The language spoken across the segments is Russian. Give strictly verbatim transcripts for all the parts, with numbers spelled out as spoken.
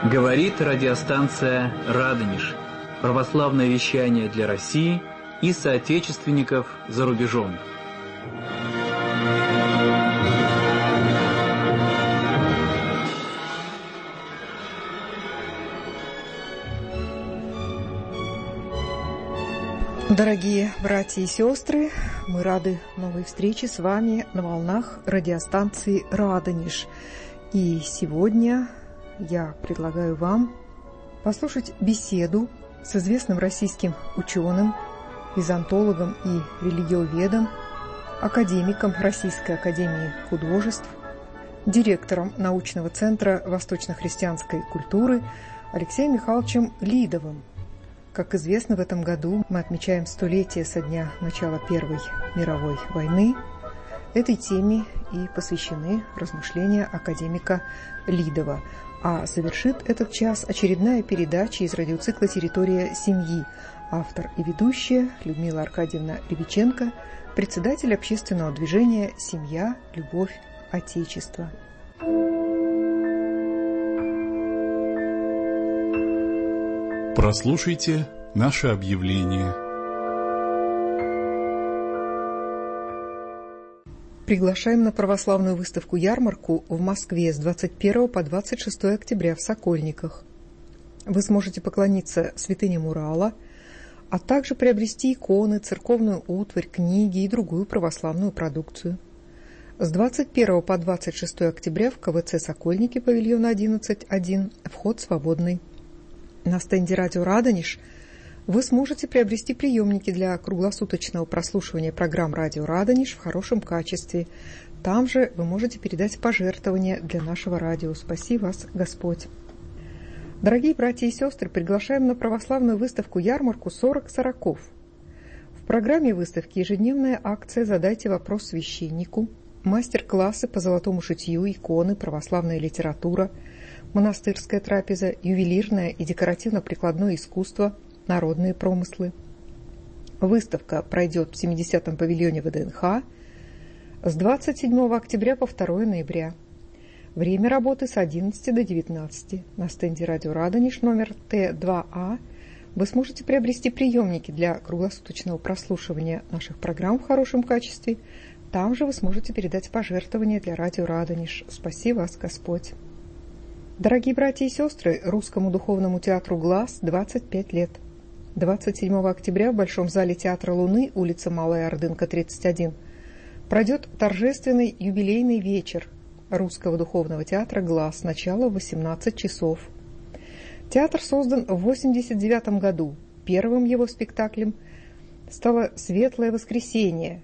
Говорит радиостанция «Радонеж». Православное вещание для России и соотечественников за рубежом. Дорогие братья и сестры, мы рады новой встрече с вами на волнах радиостанции «Радонеж». И сегодня я предлагаю вам послушать беседу с известным российским ученым, византологом и религиоведом, академиком Российской академии художеств, директором научного центра восточно-христианской культуры Алексеем Михайловичем Лидовым. Как известно, в этом году мы отмечаем столетие со дня начала Первой мировой войны. Этой теме и посвящены размышления академика Лидова. А завершит этот час очередная передача из радиоцикла «Территория семьи». Автор и ведущая Людмила Аркадьевна Рябиченко, председатель общественного движения «Семья, любовь, Отечество». Прослушайте наше объявление. Приглашаем на православную выставку-ярмарку в Москве с двадцать первого по двадцать шестое октября в Сокольниках. Вы сможете поклониться святыням Урала, а также приобрести иконы, церковную утварь, книги и другую православную продукцию. С двадцать первого по двадцать шестое октября в ка вэ цэ «Сокольники», павильон одиннадцать один, вход свободный. На стенде «Радио Радонеж» вы сможете приобрести приемники для круглосуточного прослушивания программ «Радио Радонеж» в хорошем качестве. Там же вы можете передать пожертвования для нашего радио. Спаси вас, Господь! Дорогие братья и сестры, приглашаем на православную выставку-ярмарку «сорок сороков». В программе выставки ежедневная акция «Задайте вопрос священнику», мастер-классы по золотому шитью, иконы, православная литература, монастырская трапеза, ювелирное и декоративно-прикладное искусство, народные промыслы. Выставка пройдет в семидесятом павильоне вэ дэ эн ха с двадцать седьмого октября по второе ноября. Время работы с одиннадцати до девятнадцати. На стенде «Радио Радонеж» номер тэ два а вы сможете приобрести приемники для круглосуточного прослушивания наших программ в хорошем качестве. Там же вы сможете передать пожертвования для «Радио Радонеж». Спаси вас, Господь! Дорогие братья и сестры, Русскому духовному театру «Глаз» двадцать пять лет. двадцать седьмого октября в Большом зале Театра Луны, улица Малая Ордынка, тридцать один, пройдет торжественный юбилейный вечер Русского духовного театра «Глаз». Начало в восемнадцать часов. Театр создан в восемьдесят девятом году. Первым его спектаклем стало «Светлое воскресенье».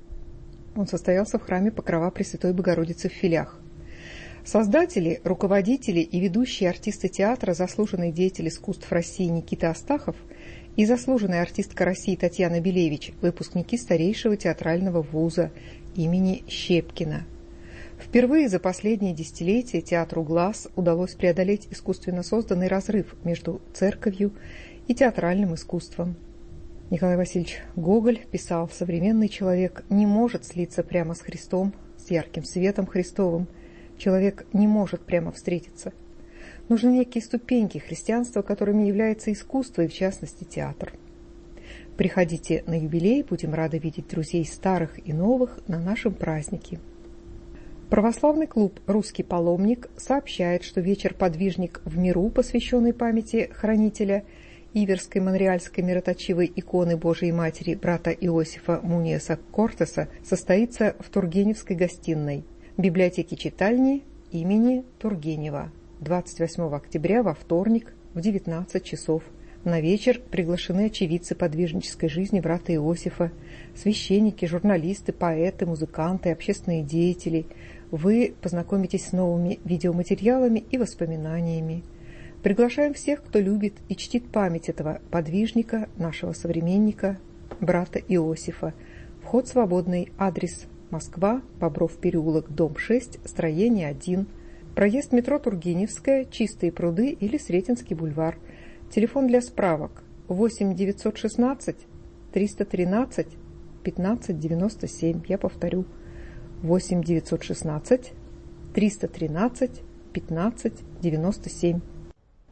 Он состоялся в храме Покрова Пресвятой Богородицы в Филях. Создатели, руководители и ведущие артисты театра, заслуженный деятель искусств России Никита Астахов и заслуженная артистка России Татьяна Белевич, выпускники старейшего театрального вуза имени Щепкина. Впервые за последние десятилетия театру «Глаз» удалось преодолеть искусственно созданный разрыв между церковью и театральным искусством. Николай Васильевич Гоголь писал: «Современный человек не может слиться прямо с Христом, с ярким светом Христовым. Человек не может прямо встретиться. Нужны некие ступеньки христианства, которыми является искусство и, в частности, театр». Приходите на юбилей, будем рады видеть друзей старых и новых на нашем празднике. Православный клуб «Русский паломник» сообщает, что вечер «Подвижник в миру», посвященный памяти хранителя Иверской Монреальской мироточивой иконы Божией Матери брата Иосифа Муниеса Кортеса, состоится в Тургеневской гостиной библиотеки-читальни имени Тургенева двадцать восьмого октября во вторник в девятнадцать часов. На вечер приглашены очевидцы подвижнической жизни брата Иосифа, священники, журналисты, поэты, музыканты, общественные деятели. Вы познакомитесь с новыми видеоматериалами и воспоминаниями. Приглашаем всех, кто любит и чтит память этого подвижника, нашего современника, брата Иосифа. Вход свободный. Адрес: Москва, Бобров переулок, дом шесть, строение один. Проезд метро Тургеневская, Чистые пруды или Сретенский бульвар. Телефон для справок: восемь девятьсот шестнадцать триста тринадцать пятнадцать девяносто семь. Я повторю: восемь девятьсот шестнадцать триста тринадцать пятнадцать девяносто семь.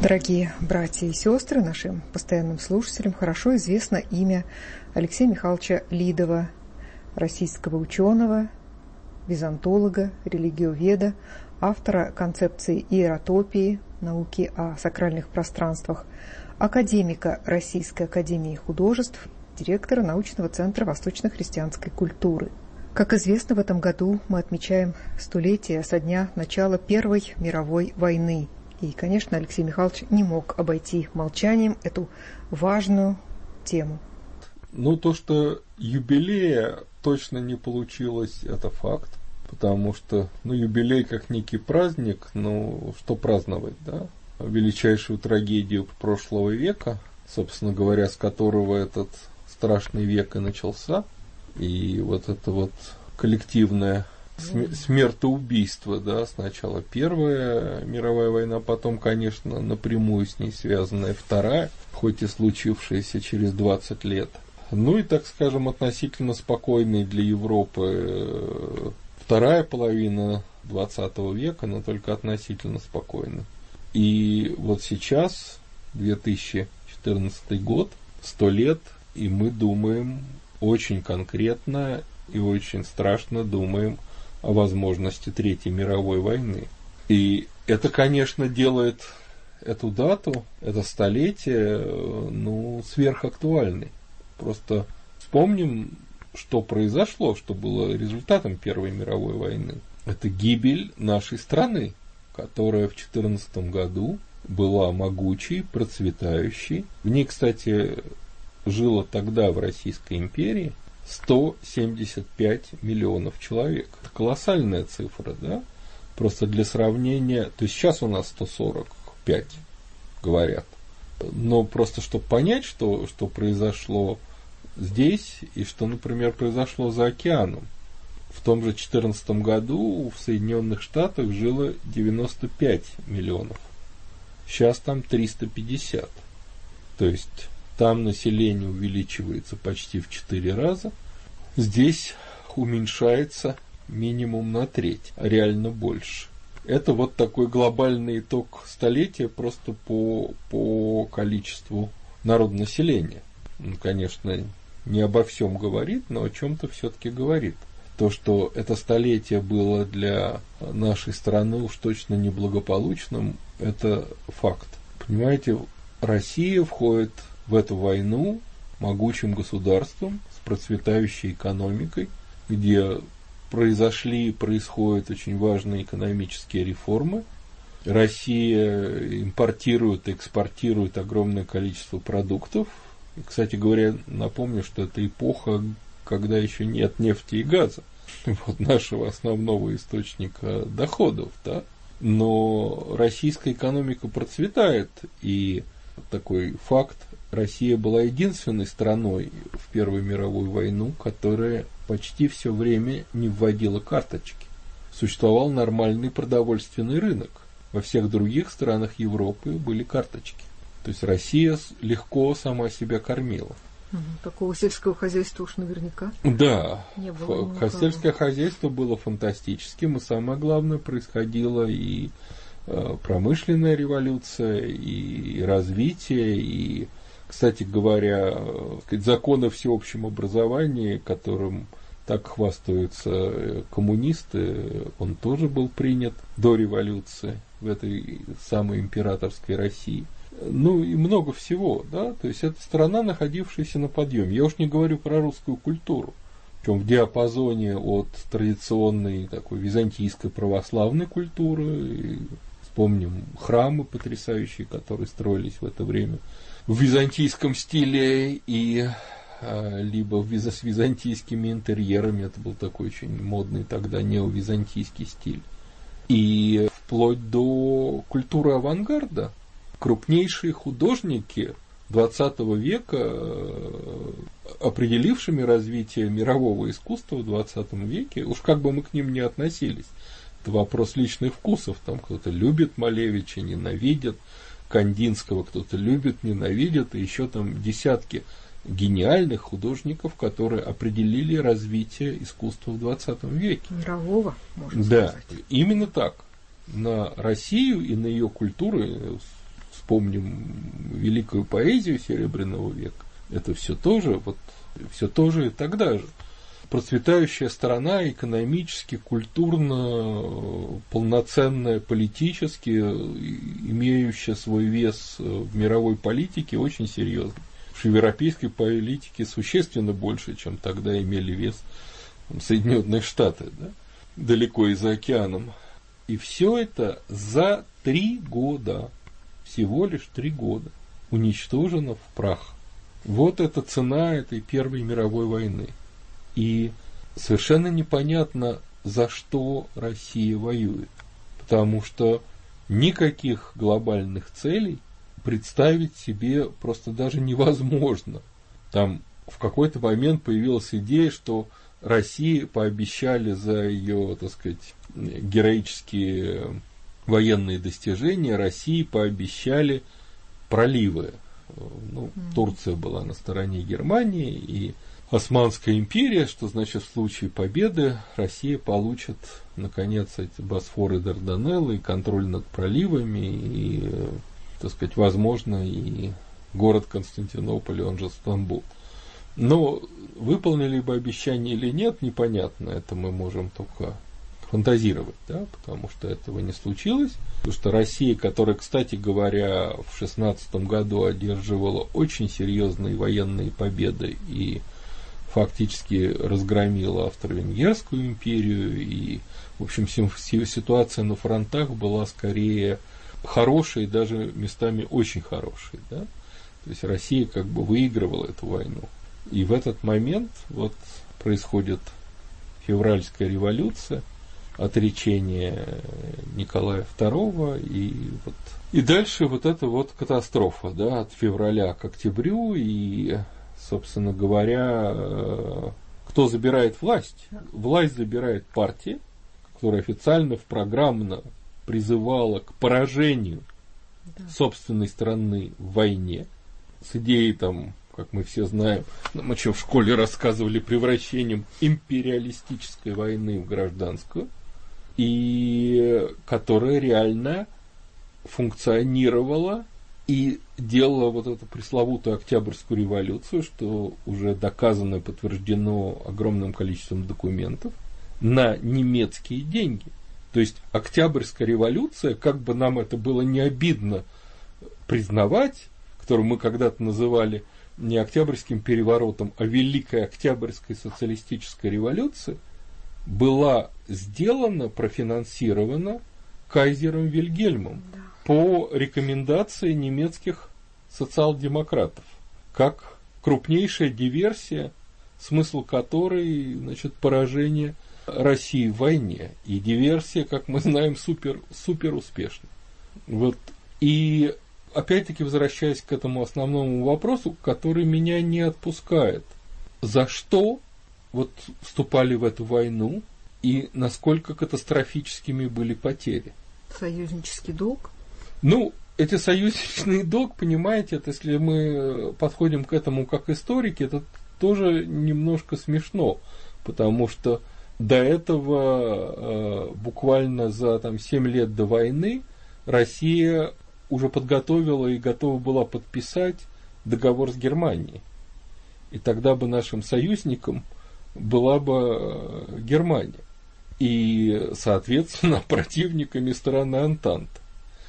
Дорогие братья и сестры, нашим постоянным слушателям хорошо известно имя Алексея Михайловича Лидова, российского ученого, византолога, религиоведа, автора концепции иеротопии, науки о сакральных пространствах, академика Российской академии художеств, директора научного центра восточно-христианской культуры. Как известно, в этом году мы отмечаем столетие со дня начала Первой мировой войны. И, конечно, Алексей Михайлович не мог обойти молчанием эту важную тему. Ну, то, что юбилея точно не получилось, это факт. Потому что, ну, юбилей как некий праздник, ну, что праздновать, да? Величайшую трагедию прошлого века, собственно говоря, с которого этот страшный век и начался. И вот это вот коллективное см- смертоубийство, да, сначала Первая мировая война, потом, конечно, напрямую с ней связанная Вторая, хоть и случившаяся через двадцать лет. Ну и, так скажем, относительно спокойной для Европы вторая половина двадцатого века, но только относительно спокойна. И вот сейчас, две тысячи четырнадцатый год, сто лет, и мы думаем очень конкретно и очень страшно думаем о возможности Третьей мировой войны. И это, конечно, делает эту дату, это столетие, ну, сверхактуальной. Просто вспомним, что произошло, что было результатом Первой мировой войны. Это гибель нашей страны, которая в четырнадцатом году была могучей, процветающей. В ней, кстати, жило тогда в Российской империи сто семьдесят пять миллионов человек. Это колоссальная цифра, да? Просто для сравнения, то есть сейчас у нас сто сорок пять, говорят. Но просто чтобы понять, что, что произошло здесь и что, например, произошло за океаном. В том же четырнадцатом году в Соединенных Штатах жило девяносто пять миллионов. Сейчас там триста пятьдесят. То есть там население увеличивается почти в четыре раза. Здесь уменьшается минимум на треть, а реально больше. Это вот такой глобальный итог столетия просто по, по количеству народонаселения. Он, конечно, не обо всем говорит, но о чем-то все-таки говорит. То, что это столетие было для нашей страны уж точно неблагополучным, это факт. Понимаете, Россия входит в эту войну могучим государством с процветающей экономикой, где произошли и происходят очень важные экономические реформы. Россия импортирует и экспортирует огромное количество продуктов. И, кстати говоря, напомню, что это эпоха, когда еще нет нефти и газа, вот нашего основного источника доходов, да. Но российская экономика процветает, и такой факт: Россия была единственной страной в Первую мировую войну, которая почти все время не вводила карточки. Существовал нормальный продовольственный рынок. Во всех других странах Европы были карточки. То есть Россия легко сама себя кормила. Такого сельского хозяйства уж наверняка да, не было. Ф- сельское хозяйство было фантастическим, и самое главное, происходила и э, промышленная революция, и, и развитие, и, кстати говоря, э, закон о всеобщем образовании, которым так хвастаются коммунисты, он тоже был принят до революции в этой самой императорской России. Ну и много всего, да, то есть это страна, находившаяся на подъеме. Я уж не говорю про русскую культуру, причем в диапазоне от традиционной такой византийской православной культуры. И вспомним храмы потрясающие, которые строились в это время в византийском стиле и а, либо в, с византийскими интерьерами. Это был такой очень модный тогда неовизантийский стиль. И вплоть до культуры авангарда. Крупнейшие художники двадцатого века, определившими развитие мирового искусства в двадцатом веке, уж как бы мы к ним ни относились, это вопрос личных вкусов. Там кто-то любит Малевича, ненавидит, Кандинского кто-то любит, ненавидит, и еще там десятки гениальных художников, которые определили развитие искусства в двадцатом веке. Мирового, можно да, сказать. Именно так. На Россию и на ее культуру вспомним великую поэзию Серебряного века, это все тоже, вот, все тоже и тогда же. Процветающая страна экономически, культурно, полноценная политически, имеющая свой вес в мировой политике, очень серьезно. Потому что в европейской политике существенно больше, чем тогда имели вес там, Соединенные Штаты, да? Далеко и за океаном. И все это за три года, всего лишь три года, уничтожено в прах. Вот это цена этой Первой мировой войны. И совершенно непонятно, за что Россия воюет. Потому что никаких глобальных целей представить себе просто даже невозможно. Там в какой-то момент появилась идея, что России пообещали за ее, так сказать, героические военные достижения, России пообещали проливы. Ну, Турция была на стороне Германии, и Османская империя, что значит в случае победы Россия получит, наконец, эти Босфор и Дарданеллы, и контроль над проливами, и, так сказать, возможно, и город Константинополь, он же Стамбул. Но выполнили бы обещание или нет, непонятно, это мы можем только фантазировать, да, потому что этого не случилось, потому что Россия, которая, кстати говоря, в шестнадцатом году одерживала очень серьезные военные победы и фактически разгромила Австро-Венгерскую империю, и, в общем, ситуация на фронтах была скорее хорошей, даже местами очень хорошей, да, то есть Россия как бы выигрывала эту войну. И в этот момент вот происходит февральская революция, отречение Николая второго, и вот и дальше вот эта вот катастрофа, да, от февраля к октябрю, и, собственно говоря, кто забирает власть? Власть забирает партия, которая официально, программно призывала к поражению да. собственной страны в войне, с идеей там, как мы все знаем, нам еще в школе рассказывали, превращением империалистической войны в гражданскую, и которая реально функционировала и делала вот эту пресловутую Октябрьскую революцию, что уже доказано и подтверждено огромным количеством документов, на немецкие деньги. То есть Октябрьская революция, как бы нам это было не обидно признавать, которую мы когда-то называли не Октябрьским переворотом, а Великой Октябрьской социалистической революцией, была сделана, профинансирована кайзером Вильгельмом да. по рекомендации немецких социал-демократов, как крупнейшая диверсия, смысл которой, значит, поражение России в войне. И диверсия, как мы знаем, супер, супер успешна. Вот. И опять-таки, возвращаясь к этому основному вопросу, который меня не отпускает. За что вот вступали в эту войну и насколько катастрофическими были потери? Союзнический долг? Ну, эти союзничный долг, понимаете, это если мы подходим к этому как историки, это тоже немножко смешно, потому что до этого, буквально за там, семь лет до войны, Россия уже подготовила и готова была подписать договор с Германией. И тогда бы нашим союзником была бы Германия. И, соответственно, противниками стороны Антанты.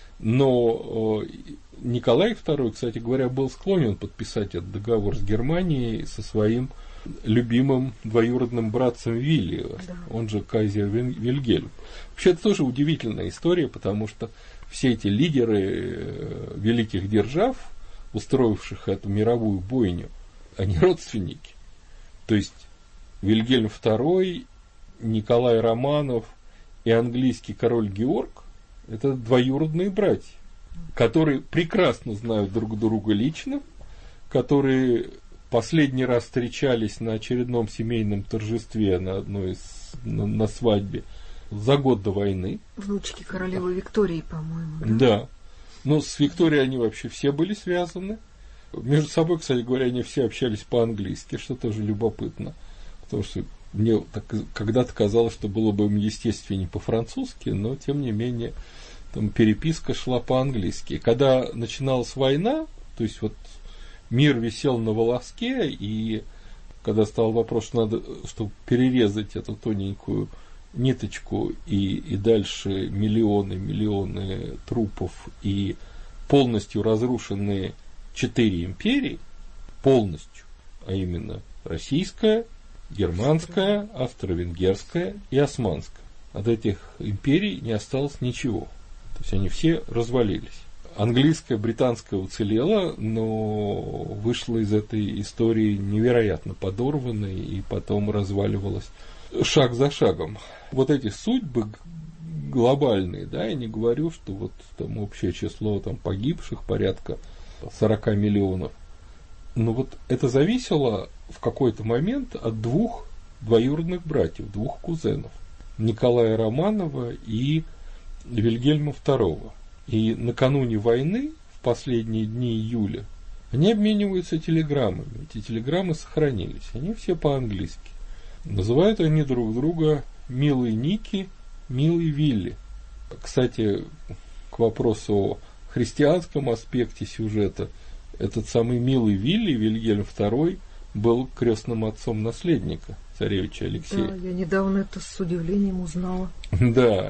Но Николай второй, кстати говоря, был склонен подписать этот договор с Германией со своим любимым двоюродным братцем Вилли, да. он же кайзер Вильгельм. Вообще, это тоже удивительная история, потому что все эти лидеры великих держав, устроивших эту мировую бойню, они родственники. То есть Вильгельм второй, Николай Романов и английский король Георг – это двоюродные братья, которые прекрасно знают друг друга лично, которые последний раз встречались на очередном семейном торжестве на одной из, на, на свадьбе за год до войны. Внучки королевы Виктории, по-моему. Да? Да. Но с Викторией они вообще все были связаны. Между собой, кстати говоря, они все общались по-английски, что тоже любопытно. Потому что мне так, когда-то казалось, что было бы им естественнее по-французски, но, тем не менее, там переписка шла по-английски. Когда начиналась война, то есть вот мир висел на волоске, и когда стал вопрос, что надо, чтобы перерезать эту тоненькую ниточку, и, и дальше миллионы, миллионы трупов, и полностью разрушенные четыре империи, полностью, а именно российская, германская, австро-венгерская и османская. От этих империй не осталось ничего. То есть они все развалились. Английская, британская уцелела, но вышла из этой истории невероятно подорванной и потом разваливалась шаг за шагом. Вот эти судьбы глобальные, да, я не говорю, что вот там общее число там погибших порядка сорок миллионов. Но вот это зависело в какой-то момент от двух двоюродных братьев, двух кузенов, Николая Романова и Вильгельма второго. И накануне войны, в последние дни июля, они обмениваются телеграммами. Эти телеграммы сохранились, они все по-английски. Называют они друг друга «милый Ники», «милый Вилли». Кстати, к вопросу о христианском аспекте сюжета, этот самый милый Вилли, Вильгельм второй, был крестным отцом наследника царевича Алексея. Да, я недавно это с удивлением узнала. Да,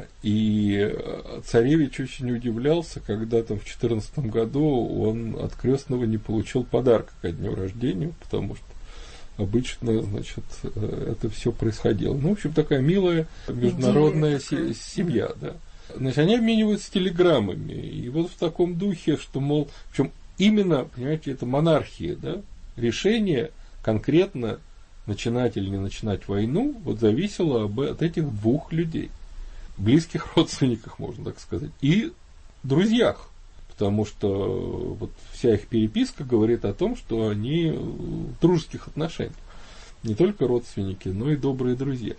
и царевич очень удивлялся, когда там в четырнадцатом году он от крестного не получил подарка ко дню рождения, потому что обычно, значит, это все происходило. Ну, в общем, такая милая международная такая семья, да. Значит, они обмениваются телеграммами, и вот в таком духе, что, мол, в общем, именно, понимаете, это монархия, да, решение конкретно начинать или не начинать войну, вот зависело об, от этих двух людей, близких родственниках, можно так сказать, и друзьях, потому что вот вся их переписка говорит о том, что они в дружеских отношениях, не только родственники, но и добрые друзья.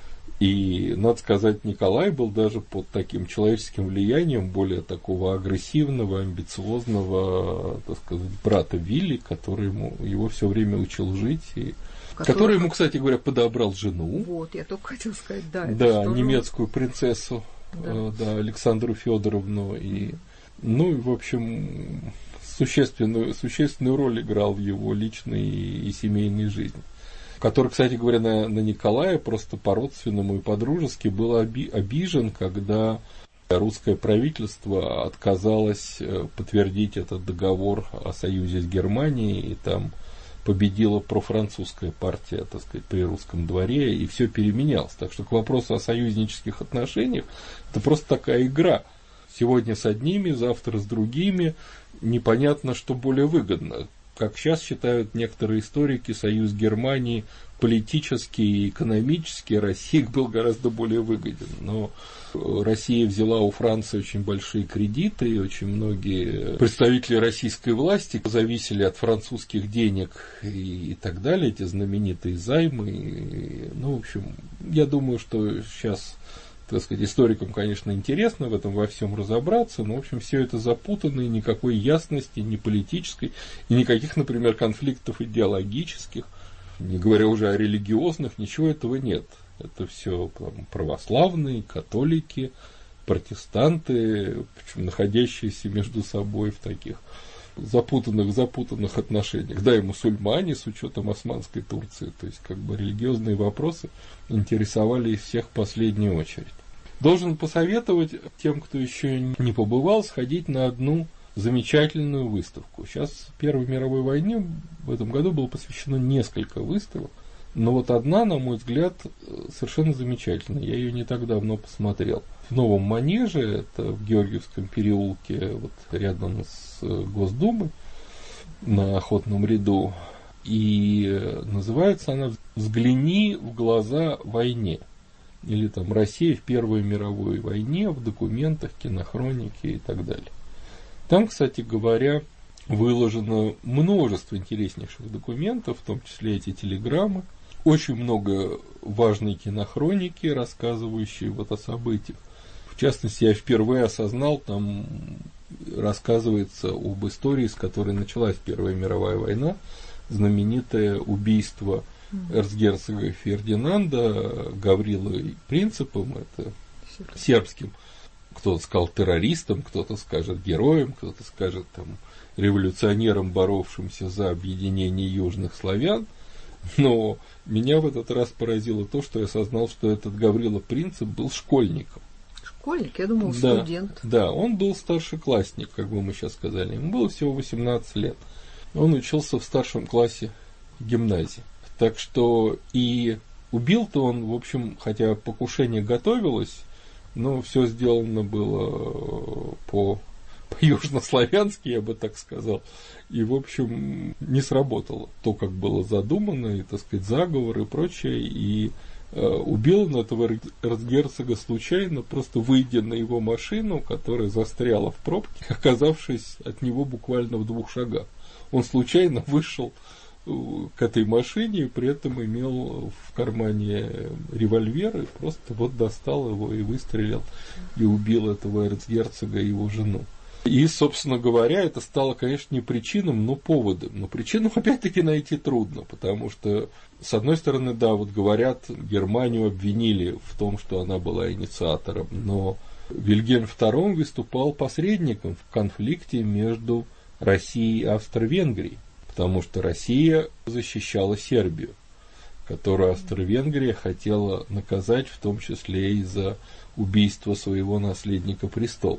И, надо сказать, Николай был даже под таким человеческим влиянием более такого агрессивного, амбициозного, так сказать, брата Вилли, который ему, его все время учил жить, и который... который ему, кстати говоря, подобрал жену. Вот, я только хотел сказать, да. Да, немецкую принцессу, да. Э, да, Александру Федоровну. И, ну, и, в общем, существенную, существенную роль играл в его личной и, и семейной жизни. Который, кстати говоря, на, на Николая просто по-родственному и по-дружески был оби, обижен, когда русское правительство отказалось подтвердить этот договор о союзе с Германией, и там победила профранцузская партия, так сказать, при русском дворе, и все переменялось. Так что к вопросу о союзнических отношениях, это просто такая игра. Сегодня с одними, завтра с другими, непонятно, что более выгодно. Как сейчас считают некоторые историки, союз Германии политически и экономически России был гораздо более выгоден. Но Россия взяла у Франции очень большие кредиты, и очень многие представители российской власти зависели от французских денег и, и так далее, эти знаменитые займы. И, ну, в общем, я думаю, что сейчас, так сказать, историкам, конечно, интересно в этом во всем разобраться, но, в общем, все это запутано, и никакой ясности, ни политической, и никаких, например, конфликтов идеологических, не говоря уже о религиозных, ничего этого нет. Это все православные, католики, протестанты, причем находящиеся между собой в таких запутанных-запутанных отношениях. Да, и мусульмане с учетом Османской Турции, то есть как бы религиозные вопросы интересовали их всех в последнюю очередь. Должен посоветовать тем, кто еще не побывал, сходить на одну замечательную выставку. Сейчас Первой мировой войне в этом году было посвящено несколько выставок, но вот одна, на мой взгляд, совершенно замечательная. Я ее не так давно посмотрел. В Новом Манеже, это в Георгиевском переулке, вот рядом с Госдумой, на Охотном ряду. И называется она «Взгляни в глаза войне». Или там «Россия в Первой мировой войне», в документах, кинохронике и так далее. Там, кстати говоря, выложено множество интереснейших документов, в том числе эти телеграммы. Очень много важной кинохроники, рассказывающей вот о событиях. В частности, я впервые осознал, там рассказывается об истории, с которой началась Первая мировая война, знаменитое убийство эрцгерцога Фердинанда Гаврилой Принципом, это сербским, кто-то сказал террористом, кто-то скажет героем, кто-то скажет там революционером, боровшимся за объединение южных славян. Но меня в этот раз поразило то, что я осознал, что этот Гаврила Принцип был школьником. Школьник? Я думал, да, студент. Да, он был старшеклассник, как бы мы сейчас сказали. Ему было всего восемнадцать лет. Он учился в старшем классе гимназии. Так что и убил-то он, в общем, хотя покушение готовилось, но все сделано было по, по-южнославянски, я бы так сказал. И, в общем, не сработало то, как было задумано, и, так сказать, заговор и прочее. И э, убил он этого эрцгерцога случайно, просто выйдя на его машину, которая застряла в пробке, оказавшись от него буквально в двух шагах. Он случайно вышел к этой машине, и при этом имел в кармане револьвер, и просто вот достал его и выстрелил, и убил этого эрцгерцога и его жену. И, собственно говоря, это стало, конечно, не причином, но поводом. Но причину, опять-таки, найти трудно, потому что, с одной стороны, да, вот говорят, Германию обвинили в том, что она была инициатором, но Вильгельм второй выступал посредником в конфликте между Россией и Австро-Венгрией, потому что Россия защищала Сербию, которую Австро-Венгрия хотела наказать, в том числе и за убийство своего наследника престола.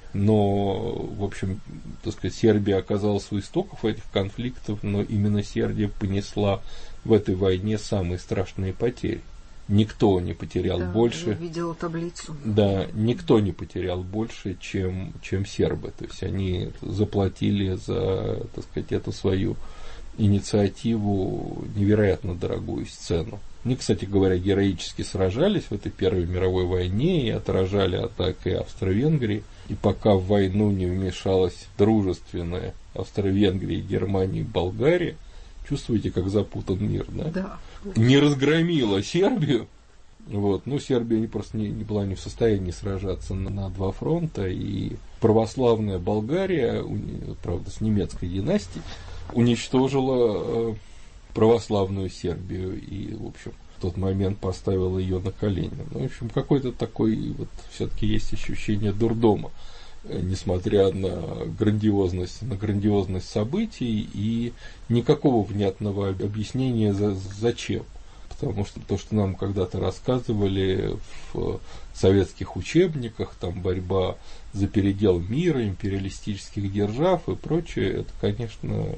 Но, в общем, так сказать, Сербия оказалась у истоков этих конфликтов, но именно Сербия понесла в этой войне самые страшные потери. Никто не потерял да, больше. Я видела таблицу. Да, никто не потерял больше, чем, чем сербы. То есть они заплатили за, так сказать, эту свою инициативу невероятно дорогую цену. Они, кстати говоря, героически сражались в этой Первой мировой войне и отражали атаки Австро-Венгрии. И пока в войну не вмешалась дружественная Австро-Венгрия, Германия и Болгария, чувствуете, как запутан мир, да? Да. Не разгромила Сербию. Вот. Ну, Сербия не, просто не, не была не в состоянии сражаться на, на два фронта. И православная Болгария, правда, с немецкой династией, уничтожила э, православную Сербию и, в общем, в тот момент поставила ее на колени. Ну, в общем, какой-то такой, вот, все-таки есть ощущение дурдома, несмотря на грандиозность, на грандиозность событий, и никакого внятного объяснения за, зачем. Потому что то, что нам когда-то рассказывали в советских учебниках, там борьба за передел мира, империалистических держав и прочее, это, конечно,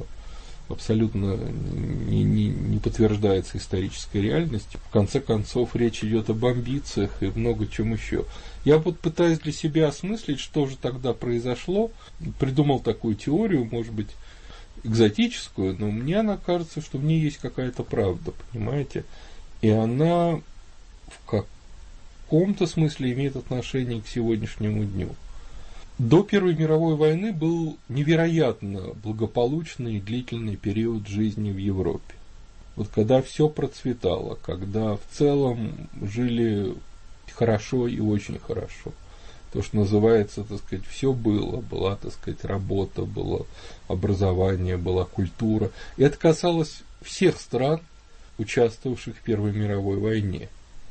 абсолютно не, не, не подтверждается исторической реальностью. В конце концов, речь идет об амбициях и много чем еще. Я вот пытаюсь для себя осмыслить, что же тогда произошло. Придумал такую теорию, может быть, экзотическую, но мне она кажется, что в ней есть какая-то правда, понимаете? И она в каком-то смысле имеет отношение к сегодняшнему дню. До Первой мировой войны был невероятно благополучный и длительный период жизни в Европе. Вот когда все процветало, когда в целом жили хорошо и очень хорошо. То, что называется, так сказать, все было. Была, так сказать, работа, было образование, была культура. И это касалось всех стран, участвовавших в Первой мировой войне.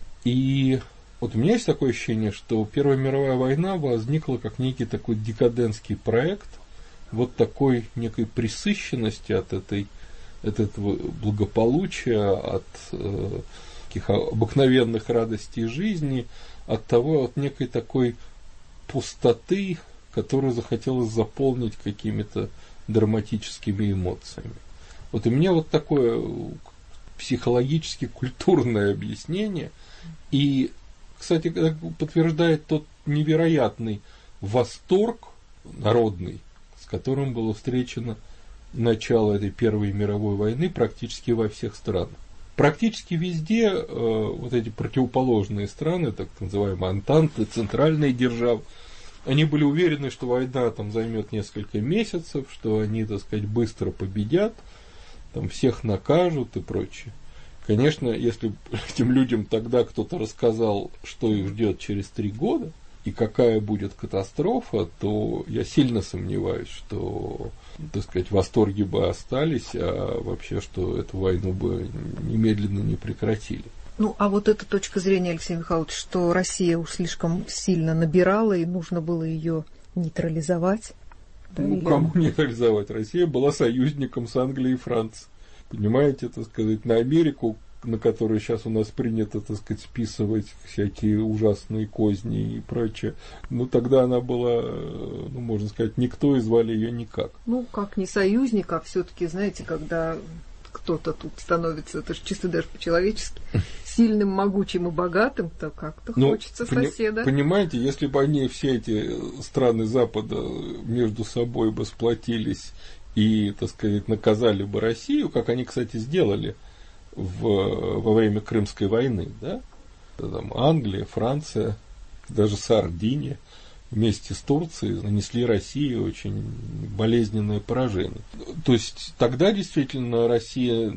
И вот у меня есть такое ощущение, что Первая мировая война возникла как некий такой декадентский проект, вот такой некой пресыщенности от, этой, от этого благополучия, от э, таких обыкновенных радостей жизни, от того, от некой такой пустоты, которую захотелось заполнить какими-то драматическими эмоциями. Вот у меня вот такое психологически культурное объяснение, и, кстати, подтверждает тот невероятный восторг народный, с которым было встречено начало этой Первой мировой войны практически во всех странах. Практически везде э, вот эти противоположные страны, так называемые антанты, центральные державы, они были уверены, что война там займет несколько месяцев, что они, так сказать, быстро победят, там всех накажут и прочее. Конечно, если этим людям тогда кто-то рассказал, что их ждет через три года и какая будет катастрофа, то я сильно сомневаюсь, что, так сказать, восторги бы остались, а вообще, что эту войну бы немедленно не прекратили. Ну, а вот эта точка зрения, Алексей Михайлович, что Россия уж слишком сильно набирала, и нужно было ее нейтрализовать. Да, ну, или... кому нейтрализовать? Россия была союзником с Англией и Францией. Понимаете, так сказать, на Америку, на которую сейчас у нас принято, так сказать, списывать всякие ужасные козни и прочее, ну, тогда она была, ну, можно сказать, никто, и звали ее никак. Ну, как не союзник, а все-таки, знаете, когда кто-то тут становится, это же чисто даже по-человечески, сильным, могучим и богатым, то как-то ну, хочется пони- соседа. Понимаете, если бы они, все эти страны Запада, между собой бы сплотились и, так сказать, наказали бы Россию, как они, кстати, сделали в, во время Крымской войны, да? Там Англия, Франция, даже Сардиния вместе с Турцией нанесли России очень болезненное поражение. То есть тогда действительно Россия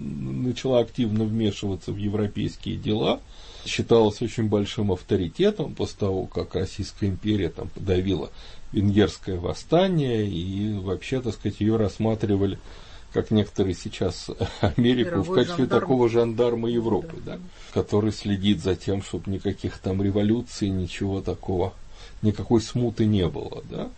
начала активно вмешиваться в европейские дела, считалась очень большим авторитетом после того, как Российская империя там подавила венгерское восстание, и вообще, так сказать, ее рассматривали, как некоторые сейчас, Америку Мировой в качестве жандарм. такого жандарма Европы, да, да, который следит за тем, чтобы никаких там революций, ничего такого, никакой смуты не было, да.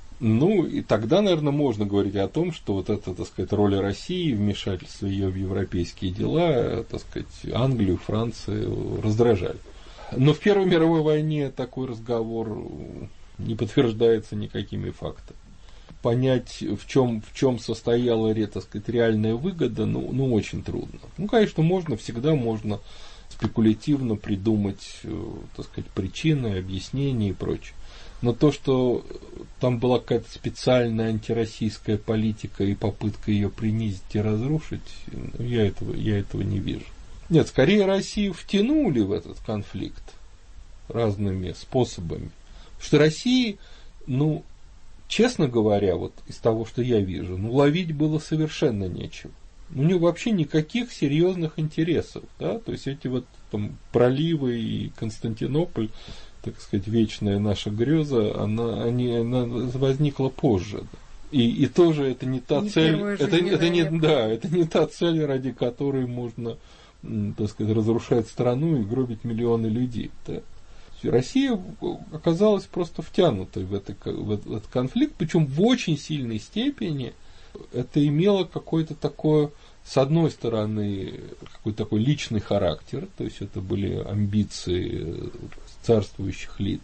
Ну, и тогда, наверное, можно говорить о том, что вот эта, так сказать, роль России, вмешательство ее в европейские дела, так сказать, Англию, Францию раздражали. Но в Первой мировой войне такой разговор не подтверждается никакими фактами. Понять, в чем, в чем состояла, так сказать, реальная выгода, ну, ну, очень трудно. Ну, конечно, можно, всегда можно спекулятивно придумать, так сказать, причины, объяснения и прочее. Но то, что там была какая-то специальная антироссийская политика и попытка ее принизить и разрушить, я этого, я этого не вижу. Нет, скорее Россию втянули в этот конфликт разными способами. Потому что России, ну, честно говоря, вот из того, что я вижу, ну, ловить было совершенно нечего. У нее вообще никаких серьезных интересов, да, то есть эти вот там проливы и Константинополь, так сказать, вечная наша греза, она, они, она возникла позже. И, и тоже это не та не цель, это, это не, да, это не та цель, ради которой можно, так сказать, разрушать страну и гробить миллионы людей. Да. Россия оказалась просто втянутой в, это, в этот конфликт, причем в очень сильной степени это имело какой-то такой, с одной стороны, какой-то такой личный характер, то есть это были амбиции царствующих лиц,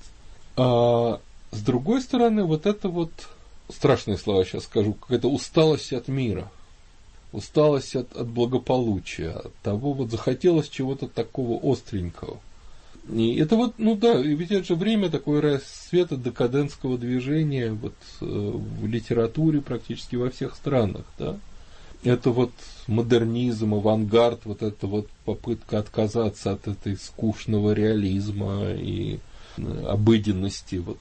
а с другой стороны, вот это вот, страшные слова сейчас скажу, какая-то усталость от мира, усталость от, от благополучия, от того, вот захотелось чего-то такого остренького. И это вот, ну да, ведь это же время такое расцвета декадентского движения вот, э, в литературе практически во всех странах, да. Это вот модернизм, авангард, вот эта вот попытка отказаться от этой скучного реализма и обыденности, вот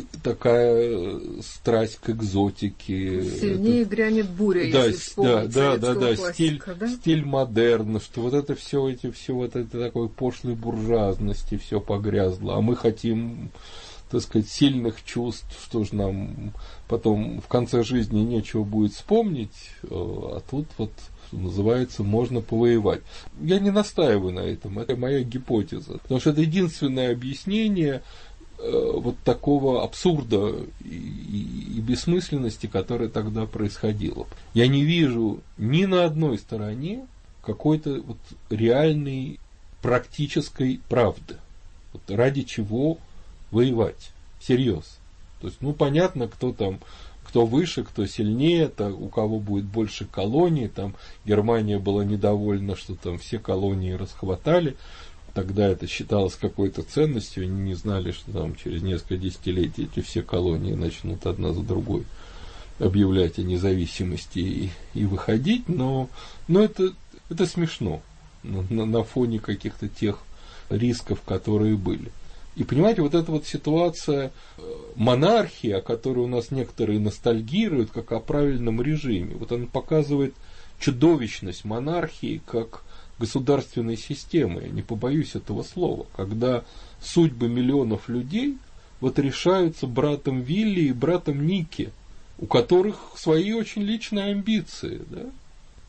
такая страсть к экзотике. Сильнее это, грянет буря, да, если вспомнить да, да, да, классика, стиль, да? Стиль модерна, что вот это все, эти, все вот это такой пошлой буржуазности все погрязло, а мы хотим, так сказать, сильных чувств, что же нам потом в конце жизни нечего будет вспомнить, а тут вот называется «можно повоевать». Я не настаиваю на этом, это моя гипотеза, потому что это единственное объяснение вот такого абсурда и, и, и бессмысленности, которая тогда происходила. Я не вижу ни на одной стороне какой-то вот реальной практической правды, вот ради чего воевать, всерьез. То есть, ну, понятно, кто там, кто выше, кто сильнее, то у кого будет больше колоний, там Германия была недовольна, что там все колонии расхватали. Тогда это считалось какой-то ценностью, они не знали, что там через несколько десятилетий эти все колонии начнут одна за другой объявлять о независимости и, и выходить, но, но это, это смешно на, на фоне каких-то тех рисков, которые были. И понимаете, вот эта вот ситуация монархии, о которой у нас некоторые ностальгируют, как о правильном режиме, вот она показывает чудовищность монархии как государственной системы, я не побоюсь этого слова, когда судьбы миллионов людей вот решаются братом Вилли и братом Ники, у которых свои очень личные амбиции, да?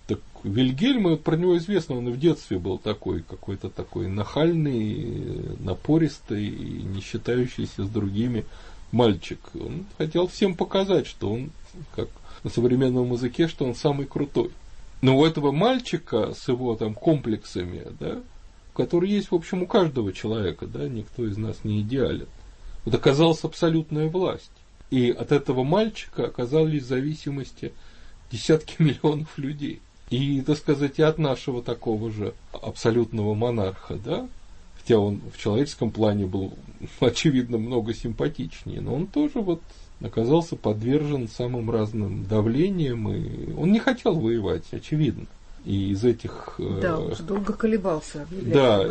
Так Вильгельм, про него известно, он и в детстве был такой, какой-то такой нахальный, напористый, не считающийся с другими мальчик. Он хотел всем показать, что он, как на современном языке, что он самый крутой. Но у этого мальчика с его там комплексами, да, которые есть, в общем, у каждого человека, да, никто из нас не идеален, вот оказалась абсолютная власть. И от этого мальчика оказались в зависимости десятки миллионов людей. И, так сказать, и от нашего такого же абсолютного монарха, да, хотя он в человеческом плане был, очевидно, много симпатичнее, но он тоже вот оказался подвержен самым разным давлениям, и он не хотел воевать, очевидно. И из этих... Да, он же долго колебался. Да,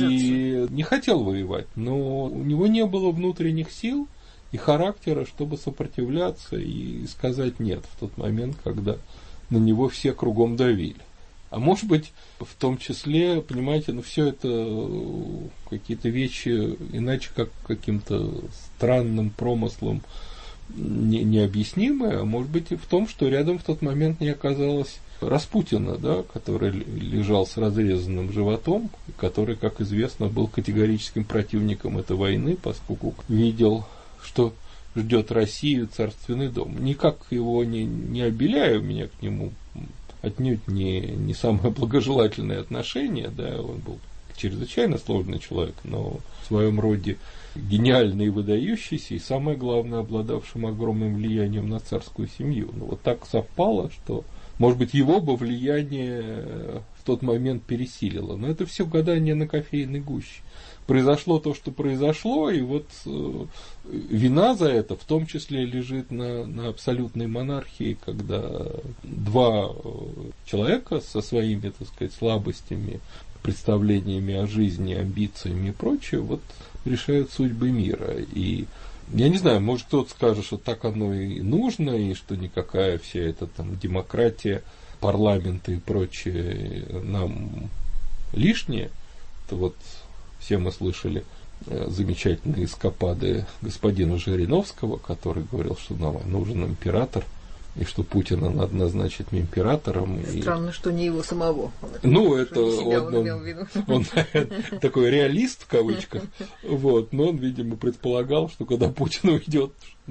и не хотел воевать, но у него не было внутренних сил и характера, чтобы сопротивляться и сказать «нет» в тот момент, когда на него все кругом давили. А может быть, в том числе, понимаете, ну все это какие-то вещи, иначе как каким-то странным промыслом не, необъяснимые, а может быть и в том, что рядом в тот момент не оказалось Распутина, да, который лежал с разрезанным животом, который, как известно, был категорическим противником этой войны, поскольку видел, что ждет Россию царственный дом. Никак его не, не обеляю, у меня к нему отнюдь не, не самое благожелательное отношение, да, он был чрезвычайно сложный человек, но в своем роде гениальный и выдающийся, и самое главное, обладавшим огромным влиянием на царскую семью. Но вот так совпало, что, может быть, его бы влияние в тот момент пересилило. Но это все гадание на кофейной гуще. Произошло то, что произошло, и вот э, вина за это в том числе лежит на, на абсолютной монархии, когда два человека со своими, так сказать, слабостями, представлениями о жизни, амбициями и прочее, вот решают судьбы мира. И я не знаю, может кто-то скажет, что так оно и нужно, и что никакая вся эта там демократия, парламенты и прочее нам лишнее. Это вот все мы слышали э, замечательные эскапады господина Жириновского, который говорил, что нам нужен император, и что Путина надо назначить императором. Странно, и... что не его самого. Ну, это он, он, он, он такой реалист, в кавычках, вот, но он, видимо, предполагал, что когда Путин уйдет,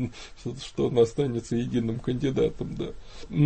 что он останется единым кандидатом, да.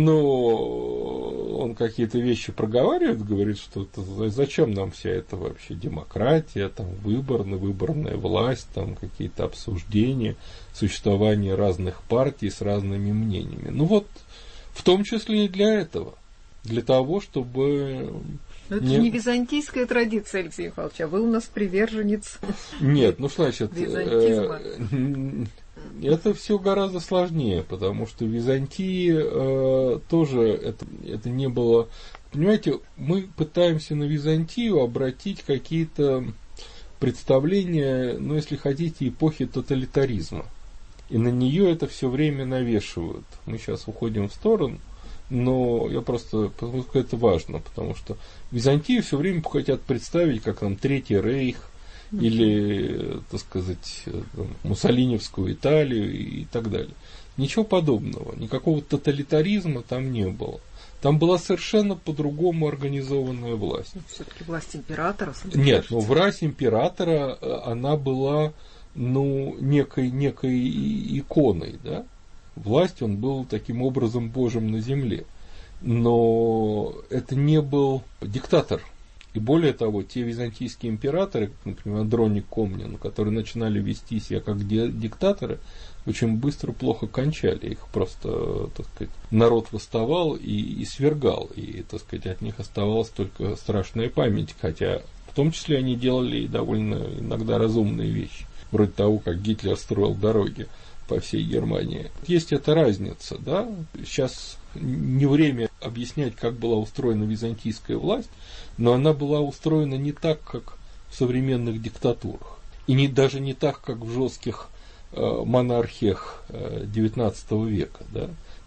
Но он какие-то вещи проговаривает, говорит, что это, зачем нам вся эта вообще демократия, там, выборная, выборная власть, там, какие-то обсуждения, существование разных партий с разными мнениями. Ну вот, в том числе и для этого. Для того, чтобы... Но это не... же не византийская традиция, Алексей Михайлович, а вы у нас приверженец. Нет, ну что значит... Византизма. Это все гораздо сложнее, потому что в Византии э, тоже это, это не было... Понимаете, мы пытаемся на Византию обратить какие-то представления, ну, если хотите, эпохи тоталитаризма. И на нее это все время навешивают. Мы сейчас уходим в сторону, но я просто, потому что это важно, потому что Византию все время хотят представить как там Третий Рейх, или, так сказать, муссолиневскую Италию и так далее. Ничего подобного, никакого тоталитаризма там не было. Там была совершенно по-другому организованная власть. Все-таки власть императора. Нет, ну власть императора, она была, ну, некой, некой иконой, да. Власть, он был таким образом Божьим на земле. Но это не был диктатор. И более того, те византийские императоры, например, Андроник Комнин, которые начинали вести себя как диктаторы, очень быстро плохо кончали. Их просто, так сказать, народ восставал и, и свергал. И, так сказать, от них оставалась только страшная память. Хотя, в том числе, они делали и довольно иногда разумные вещи. Вроде того, как Гитлер строил дороги по всей Германии. Есть эта разница, да? Сейчас не время объяснять, как была устроена византийская власть, но она была устроена не так, как в современных диктатурах. И не, даже не так, как в жестких э, монархиях э, девятнадцатого века. Да?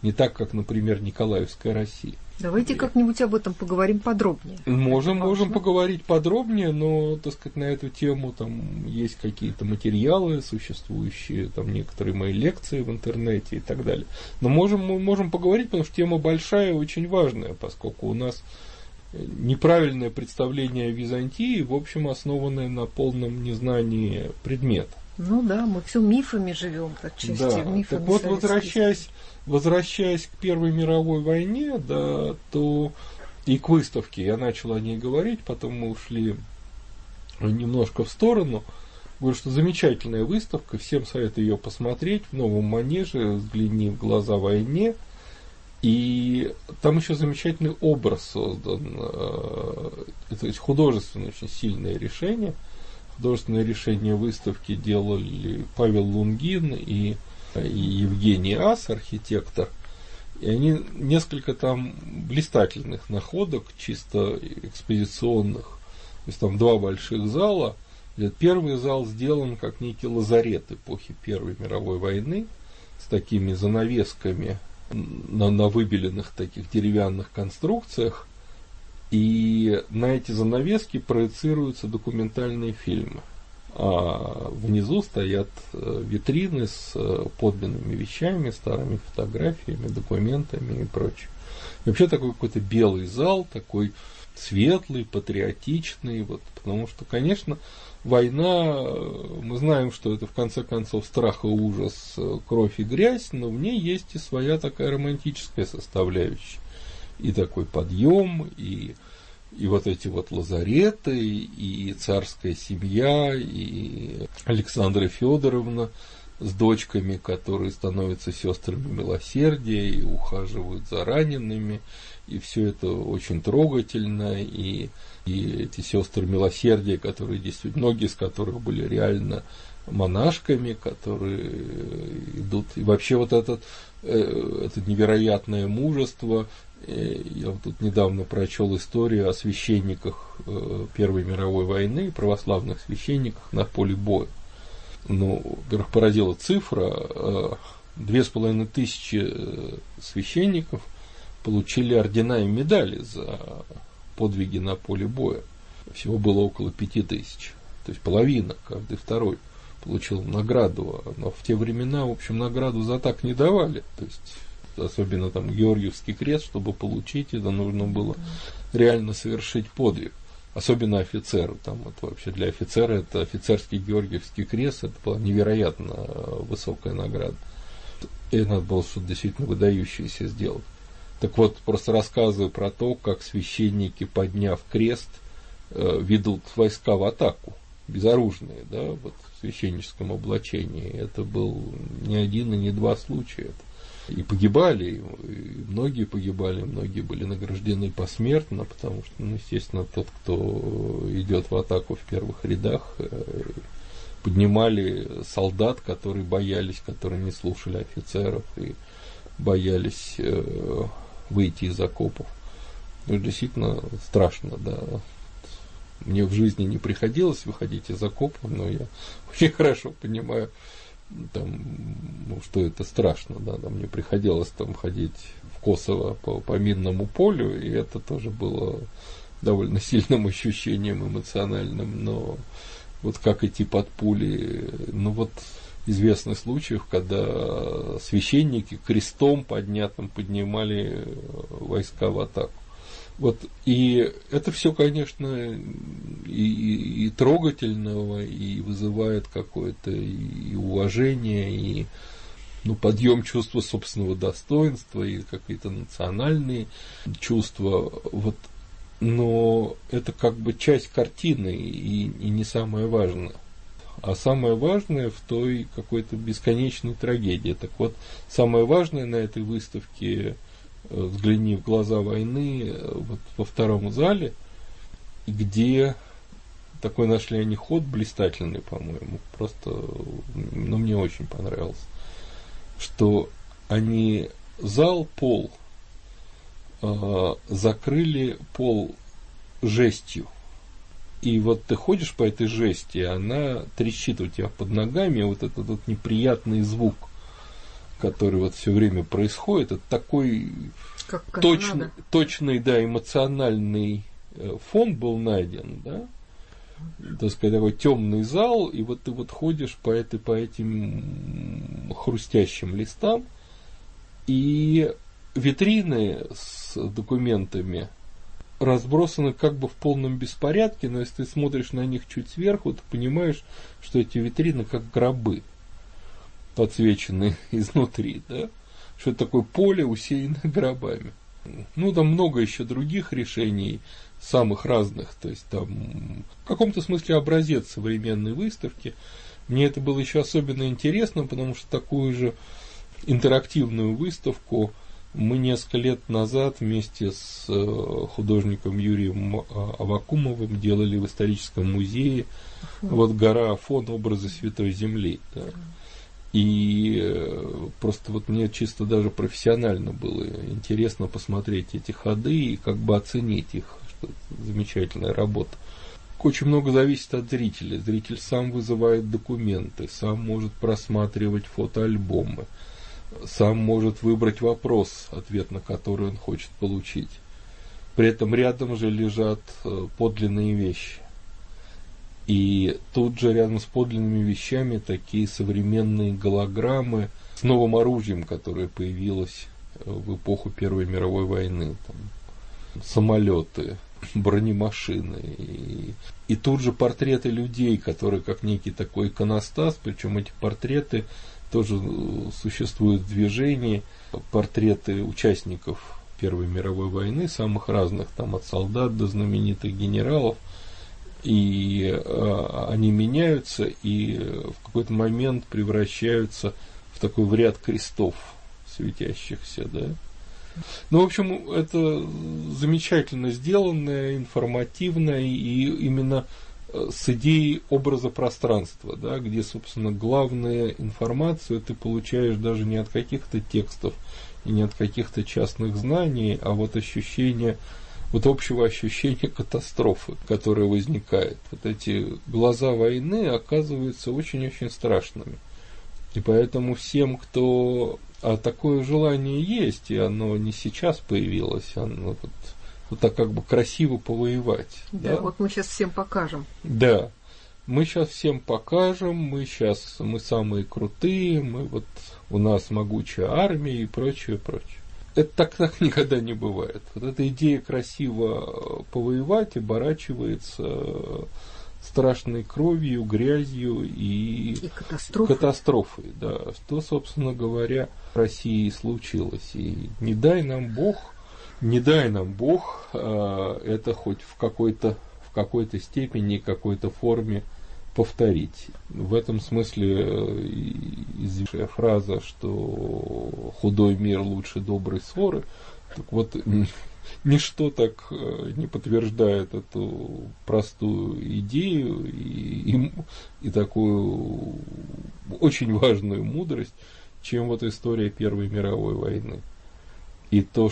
Не так, как, например, Николаевская Россия. Давайте как-нибудь об этом поговорим подробнее. Можем, можем поговорить подробнее, но, так сказать, на эту тему там есть какие-то материалы существующие, там некоторые мои лекции в интернете и так далее. Но можем, мы можем поговорить, потому что тема большая и очень важная, поскольку у нас неправильное представление о Византии, в общем, основанное на полном незнании предмета. Ну да, мы все мифами живем, отчасти. Да. Мифами Так вот, возвращаясь, возвращаясь к Первой мировой войне, да, то и к выставке, я начал о ней говорить, потом мы ушли немножко в сторону. Говорю, что замечательная выставка, всем советую ее посмотреть в новом манеже, взгляни в глаза войне. И там еще замечательный образ создан, то есть художественное очень сильное решение. Художественное решение выставки делали Павел Лунгин и, и Евгений Ас, архитектор. И они несколько там блистательных находок, чисто экспозиционных. То есть там два больших зала. Первый зал сделан как некий лазарет эпохи Первой мировой войны с такими занавесками на, на выбеленных таких деревянных конструкциях. И на эти занавески проецируются документальные фильмы. А внизу стоят витрины с подлинными вещами, старыми фотографиями, документами и прочее. И вообще такой какой-то белый зал, такой светлый, патриотичный. Вот, потому что, конечно, война, мы знаем, что это в конце концов страх и ужас, кровь и грязь, но в ней есть и своя такая романтическая составляющая. И такой подъем, и, и вот эти вот лазареты, и царская семья, и Александра Федоровна с дочками, которые становятся сестрами милосердия и ухаживают за ранеными, и все это очень трогательно, и, и эти сестры милосердия, которые действительно, многие из которых были реально монашками, которые идут, и вообще вот этот, это невероятное мужество. Я вот тут недавно прочел историю о священниках Первой мировой войны, православных священниках на поле боя. Ну, во-первых, поразила цифра, две с половиной тысячи священников получили ордена и медали за подвиги на поле боя. Всего было около пяти тысяч, то есть половина, каждый второй получил награду, но в те времена, в общем, награду за так не давали, то есть особенно там Георгиевский крест, чтобы получить это, нужно было реально совершить подвиг. Особенно офицеру. Там вот вообще для офицера это офицерский Георгиевский крест, это была невероятно высокая награда. И надо было что-то действительно выдающееся сделать. Так вот, просто рассказываю про то, как священники, подняв крест, ведут войска в атаку, безоружные, да, вот в священническом облачении. Это был не один и не два случая. И погибали, и многие погибали, многие были награждены посмертно, потому что, ну, естественно, тот, кто идет в атаку в первых рядах, поднимали солдат, которые боялись, которые не слушали офицеров и боялись выйти из окопов. Ну, действительно страшно, да. Мне в жизни не приходилось выходить из окопов, но я очень хорошо понимаю, там, ну, что это страшно, да, там мне приходилось там ходить в Kosovo по, по минному полю, и это тоже было довольно сильным ощущением эмоциональным, но вот как идти под пули, ну вот известны случаи, когда священники крестом поднятым поднимали войска в атаку. Вот, и это все, конечно, и, и, и трогательного, и вызывает какое-то и уважение, и, ну, подъем чувства собственного достоинства, и какие-то национальные чувства. Вот, но это как бы часть картины, и, и не самое важное. А самое важное в той какой-то бесконечной трагедии. Так вот, самое важное на этой выставке «Взгляни в глаза войны» вот во втором зале, где такой нашли они ход блистательный, по-моему, просто, ну, мне очень понравился, что они зал, пол, э, закрыли пол жестью. И вот ты ходишь по этой жести, она трещит у тебя под ногами, вот этот вот неприятный звук, который вот все время происходит, это такой точный, точный, да, эмоциональный фон был найден, да, так сказать, такой темный зал, и вот ты вот ходишь по, этой, по этим хрустящим листам, и витрины с документами разбросаны как бы в полном беспорядке, но если ты смотришь на них чуть сверху, ты понимаешь, что эти витрины как гробы, подсвеченные изнутри, да, что это такое поле, усеянное гробами. Ну, там много еще других решений, самых разных, то есть там в каком-то смысле образец современной выставки. Мне это было еще особенно интересно, потому что такую же интерактивную выставку мы несколько лет назад вместе с художником Юрием Аввакумовым делали в историческом музее. Вот гора Афон, образы Святой Земли. Да. И просто вот мне чисто даже профессионально было интересно посмотреть эти ходы и как бы оценить их, что это замечательная работа. Очень много зависит от зрителя. Зритель сам вызывает документы, сам может просматривать фотоальбомы, сам может выбрать вопрос, ответ на который он хочет получить. При этом рядом же лежат подлинные вещи. И тут же рядом с подлинными вещами такие современные голограммы с новым оружием, которое появилось в эпоху Первой мировой войны. Там, самолеты, бронемашины. И, и тут же портреты людей, которые как некий такой иконостас, причем эти портреты тоже существуют в движении, портреты участников Первой мировой войны, самых разных, там от солдат до знаменитых генералов. И э, они меняются и в какой-то момент превращаются в такой в ряд крестов светящихся, да. Ну, в общем, это замечательно сделанное, информативное, и именно с идеей образа пространства, да, где, собственно, главную информацию ты получаешь даже не от каких-то текстов и не от каких-то частных знаний, а вот ощущение вот общего ощущения катастрофы, которая возникает. Вот эти глаза войны оказываются очень-очень страшными. И поэтому всем, кто... А такое желание есть, и оно не сейчас появилось, оно вот, вот так как бы красиво повоевать. Да, да, вот мы сейчас всем покажем. Да, мы сейчас всем покажем, мы сейчас, мы самые крутые, мы вот, у нас могучая армия и прочее, прочее. Это так, так никогда не бывает. Вот эта идея красиво повоевать оборачивается страшной кровью, грязью и, и катастрофой. катастрофой. Да. Что, собственно говоря, в России случилось. И не дай нам Бог, не дай нам Бог а, это хоть в какой-то, в какой-то степени, какой-то форме повторить. В этом смысле известная фраза, что худой мир лучше доброй ссоры, так вот, ничто так не подтверждает эту простую идею и, и, и такую очень важную мудрость, чем вот история Первой мировой войны. И то,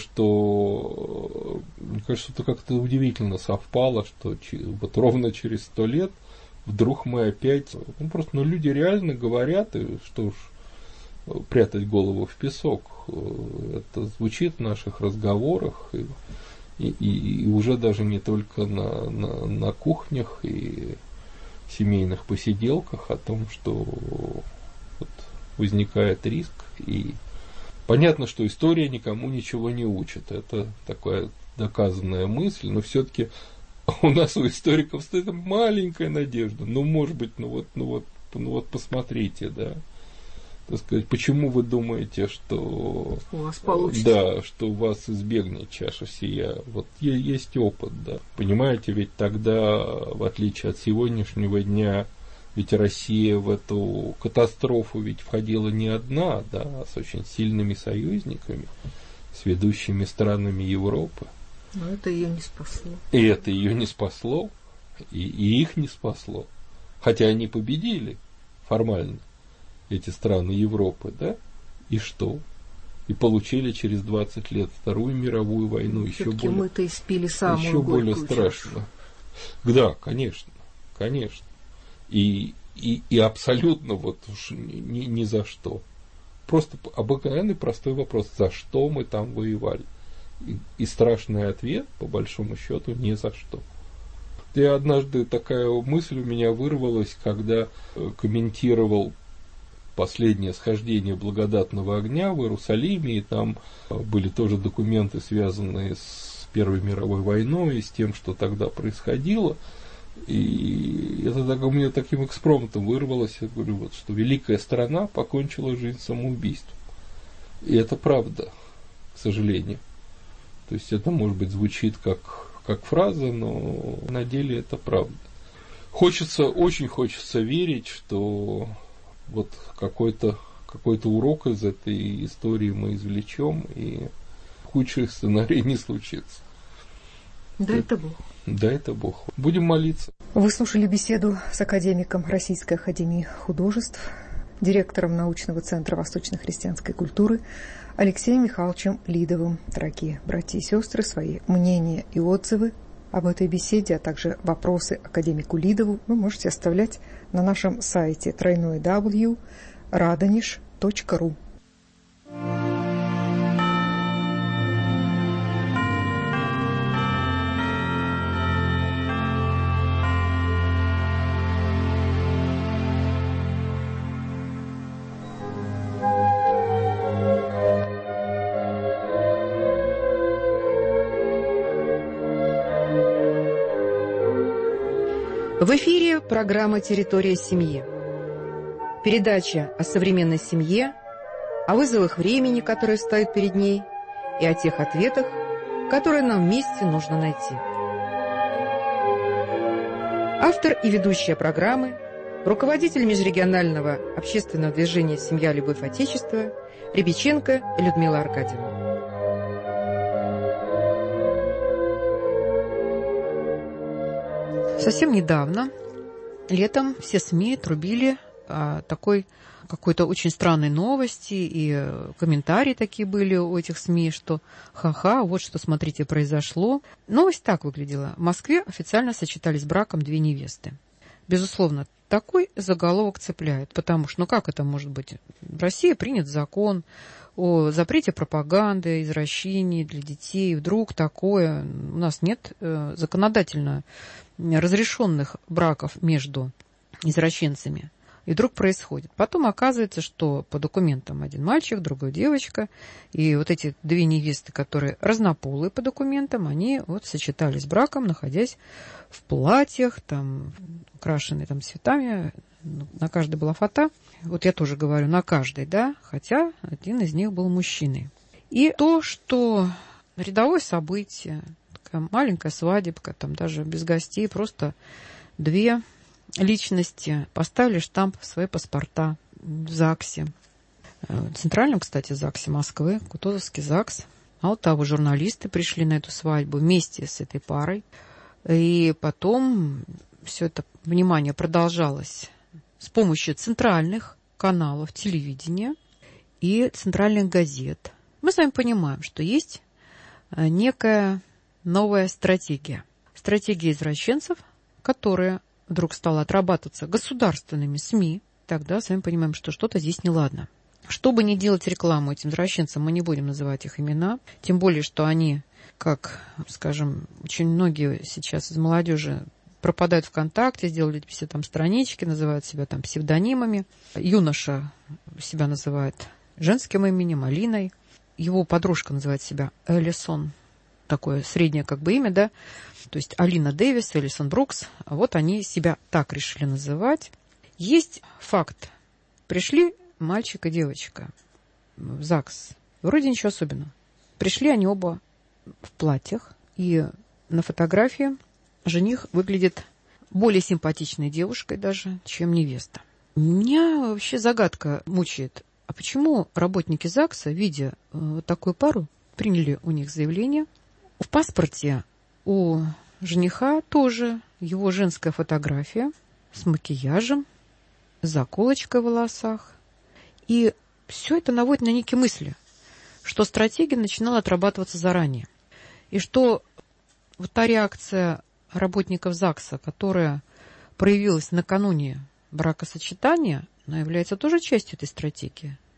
что, мне кажется, это как-то удивительно совпало, что вот ровно через сто лет вдруг мы опять, ну просто, ну люди реально говорят, и что уж прятать голову в песок, это звучит в наших разговорах, и, и, и уже даже не только на, на, на кухнях и семейных посиделках о том, что вот возникает риск, и понятно, что история никому ничего не учит, это такая доказанная мысль, но все-таки у нас, у историков, стоит маленькая надежда. Ну, может быть, ну вот, ну вот, ну вот посмотрите, да. Так сказать, почему вы думаете, что у вас получится? Да, что у вас избегнет чаша сия. Вот есть опыт, да. Понимаете, ведь тогда, в отличие от сегодняшнего дня, ведь Россия в эту катастрофу ведь входила не одна, да, а с очень сильными союзниками, с ведущими странами Европы. Но это ее не спасло. И это ее не спасло, и, и их не спасло. Хотя они победили формально, эти страны Европы, да? И что? И получили через двадцать лет Вторую мировую войну. Еще более, мы-то испили самую еще более страшно. Да, конечно, конечно. И, и, и абсолютно вот уж ни, ни за что. просто обыкновенный простой вопрос, за что мы там воевали. И, и страшный ответ, по большому счету, ни за что. Я однажды, такая мысль у меня вырвалась, когда комментировал последнее схождение благодатного огня в Иерусалиме, и там были тоже документы, связанные с Первой мировой войной и с тем, что тогда происходило. И это так, у меня таким экспромтом вырвалось, я говорю, вот, что великая страна покончила жизнь самоубийством. И это правда, к сожалению. То есть это, может быть, звучит как, как фраза, но на деле это правда. Хочется, очень хочется верить, что вот какой-то, какой-то урок из этой истории мы извлечем, и худших сценарий не случится. Да, это Бог. Да, это Бог. Будем молиться. Вы слушали беседу с академиком Российской академии художеств, директором научного центра восточно-христианской культуры Алексеем Михайловичем Лидовым. Дорогие братья и сестры, свои мнения и отзывы об этой беседе, а также вопросы академику Лидову вы можете оставлять на нашем сайте дабл ю дабл ю дабл ю точка радонеж точка ру. В эфире программа «Территория семьи». Передача о современной семье, о вызовах времени, которые встают перед ней, и о тех ответах, которые нам вместе нужно найти. Автор и ведущая программы, руководитель межрегионального общественного движения «Семья. Любовь. Отечество» Рябиченко Людмила Аркадьевна. Совсем недавно, летом, все СМИ трубили о такой какой-то очень странной новости, и комментарии такие были у этих СМИ, что ха-ха, вот что, смотрите, произошло. Новость так выглядела. В Москве официально сочетались браком две невесты. Безусловно, такой заголовок цепляет, потому что, ну как это может быть? В России принят закон о запрете пропаганды, извращений для детей. Вдруг такое... У нас нет э, законодательно разрешенных браков между извращенцами. И вдруг происходит. Потом оказывается, что по документам один мальчик, другой девочка. И вот эти две невесты, которые разнополые по документам, они вот сочетались браком, находясь в платьях, там, украшенные там цветами. На каждой была фата. Вот я тоже говорю, на каждой, да, хотя один из них был мужчиной. И то, что рядовое событие, такая маленькая свадебка, там даже без гостей, просто две личности поставили штамп в свои паспорта в ЗАГСе. В центральном, кстати, ЗАГСе Москвы, Кутузовский ЗАГС. Мало того, журналисты пришли на эту свадьбу вместе с этой парой. И потом все это внимание продолжалось с помощью центральных каналов телевидения и центральных газет. Мы с вами понимаем, что есть некая новая стратегия. Стратегия извращенцев, которая вдруг стала отрабатываться государственными СМИ. Тогда с вами понимаем, что что-то здесь неладно. Чтобы не делать рекламу этим извращенцам, мы не будем называть их имена. Тем более, что они, как, скажем, очень многие сейчас из молодежи пропадают ВКонтакте, сделали все там странички, называют себя там псевдонимами. Юноша себя называет женским именем, Алиной. Его подружка называет себя Элисон. Такое среднее как бы имя, да. То есть Алина Дэвис, Элисон Брукс. Вот они себя так решили называть. Есть факт. Пришли мальчик и девочка в ЗАГС. Вроде ничего особенного. Пришли они оба в платьях. И на фотографии жених выглядит более симпатичной девушкой даже, чем невеста. Меня вообще загадка мучает. А почему работники ЗАГСа, видя вот такую пару, приняли у них заявление? В паспорте у жениха тоже его женская фотография с макияжем, с заколочкой в волосах. И все это наводит на некие мысли, что стратегия начинала отрабатываться заранее. И что вот та реакция работников ЗАГСа, которая проявилась накануне бракосочетания, она является тоже частью этой стратегии.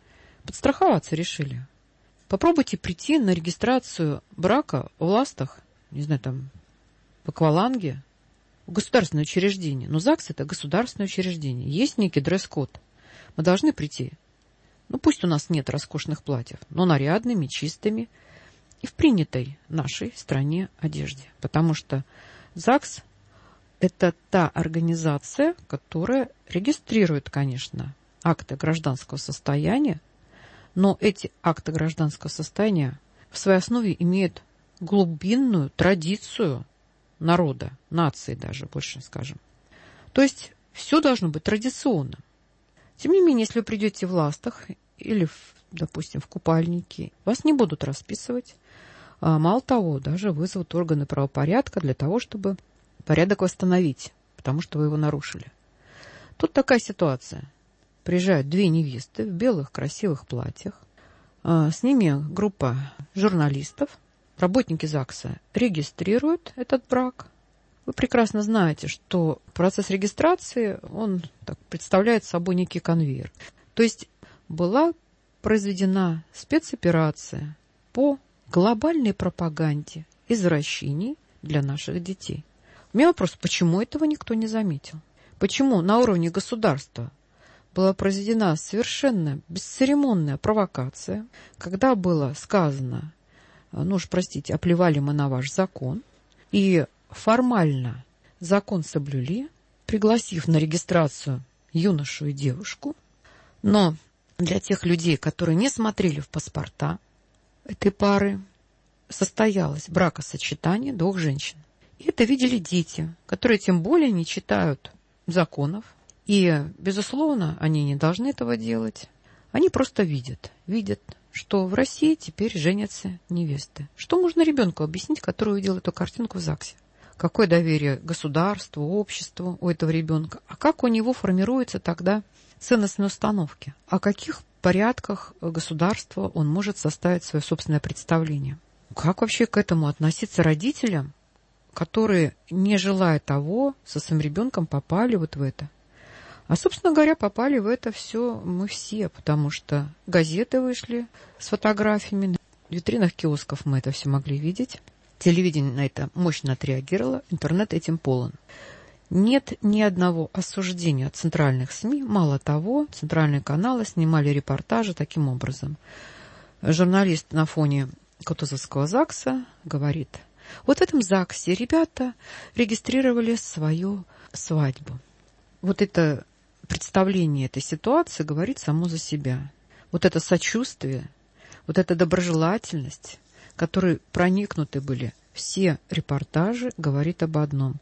подстраховаться решили. Попробуйте прийти на регистрацию брака в Ластах, не знаю, там, в Акваланге, в государственное учреждение. Но ЗАГС – это государственное учреждение. Есть некий дресс-код. Мы должны прийти. Ну, пусть у нас нет роскошных платьев, но нарядными, чистыми и в принятой нашей стране одежде. Потому что ЗАГС – это та организация, которая регистрирует, конечно, акты гражданского состояния, но эти акты гражданского состояния в своей основе имеют глубинную традицию народа, нации даже, больше скажем. То есть все должно быть традиционно. Тем не менее, если вы придете в ластах или, в, допустим, в купальнике, вас не будут расписывать. А мало того, даже вызовут органы правопорядка для того, чтобы порядок восстановить, потому что вы его нарушили. Тут такая ситуация. Приезжают две невесты в белых красивых платьях. С ними группа журналистов. Работники ЗАГСа регистрируют этот брак. Вы прекрасно знаете, что процесс регистрации, он так, представляет собой некий конвейер. То есть была произведена спецоперация по глобальной пропаганде извращений для наших детей. У меня вопрос, почему этого никто не заметил? Почему на уровне государства была произведена совершенно бесцеремонная провокация, когда было сказано, ну уж простите, оплевали мы на ваш закон, и формально закон соблюли, пригласив на регистрацию юношу и девушку, но для тех людей, которые не смотрели в паспорта этой пары, состоялось бракосочетание двух женщин. И это видели дети, которые тем более не читают законов, и, безусловно, они не должны этого делать. Они просто видят, видят, что в России теперь женятся невесты. Что можно ребенку объяснить, который увидел эту картинку в ЗАГСе? Какое доверие государству, обществу у этого ребенка? А как у него формируются тогда ценностные установки? О каких порядках государства он может составить свое собственное представление? Как вообще к этому относиться родителям, которые, не желая того, со своим ребенком попали вот в это? А, собственно говоря, попали в это все мы все, потому что газеты вышли с фотографиями, в витринах киосков мы это все могли видеть. Телевидение на это мощно отреагировало, интернет этим полон. Нет ни одного осуждения от центральных СМИ. Мало того, центральные каналы снимали репортажи таким образом. Журналист на фоне Кутузовского ЗАГСа говорит, вот в этом ЗАГСе ребята регистрировали свою свадьбу. Вот это представление этой ситуации говорит само за себя. Вот это сочувствие, вот эта доброжелательность, которой проникнуты были все репортажи, говорит об одном.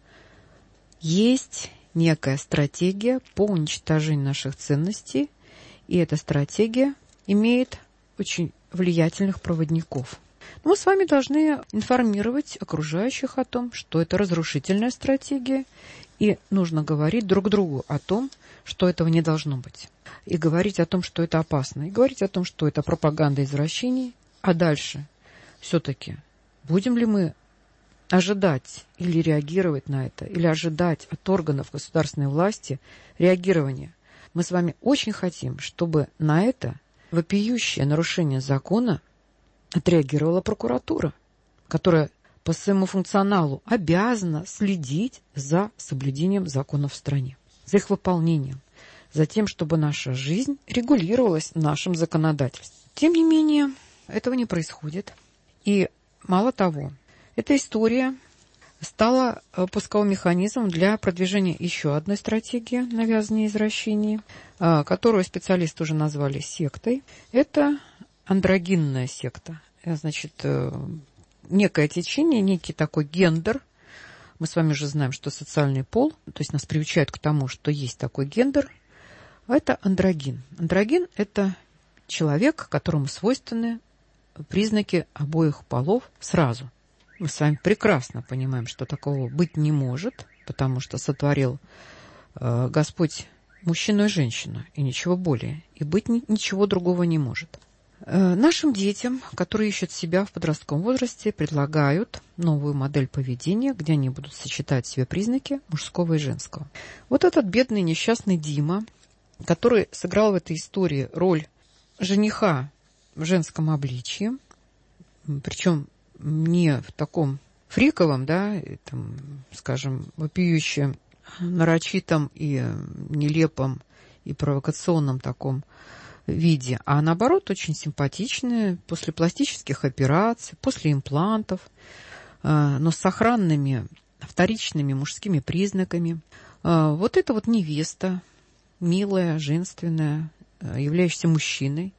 Есть некая стратегия по уничтожению наших ценностей, и эта стратегия имеет очень влиятельных проводников. Мы с вами должны информировать окружающих о том, что это разрушительная стратегия, и нужно говорить друг другу о том, что этого не должно быть. И говорить о том, что это опасно. И говорить о том, что это пропаганда извращений. А дальше все-таки будем ли мы ожидать или реагировать на это, или ожидать от органов государственной власти реагирования? Мы с вами очень хотим, чтобы на это вопиющее нарушение закона отреагировала прокуратура, которая по своему функционалу обязана следить за соблюдением законов в стране, за их выполнением, за тем, чтобы наша жизнь регулировалась нашим законодательством. Тем не менее, этого не происходит. И мало того, эта история стала пусковым механизмом для продвижения еще одной стратегии навязывания извращений, которую специалисты уже назвали сектой. Это андрогинная секта. Значит, некое течение, некий такой гендер. Мы с вами уже знаем, что социальный пол, то есть нас приучают к тому, что есть такой гендер. А это андрогин. Андрогин – это человек, которому свойственны признаки обоих полов сразу. Мы с вами прекрасно понимаем, что такого быть не может, потому что сотворил э, Господь мужчину и женщину, и ничего более. И быть ни, ничего другого не может. Э, нашим детям, которые ищут себя в подростковом возрасте, предлагают новую модель поведения, где они будут сочетать в себе признаки мужского и женского. Вот этот бедный несчастный Дима, который сыграл в этой истории роль жениха в женском обличье, причем не в таком фриковом, да, там, скажем, вопиющем, нарочитом и нелепом и провокационном таком виде, а наоборот очень симпатичные, после пластических операций, после имплантов, но с сохранными вторичными мужскими признаками. Вот эта вот невеста, милая, женственная, являющаяся мужчиной.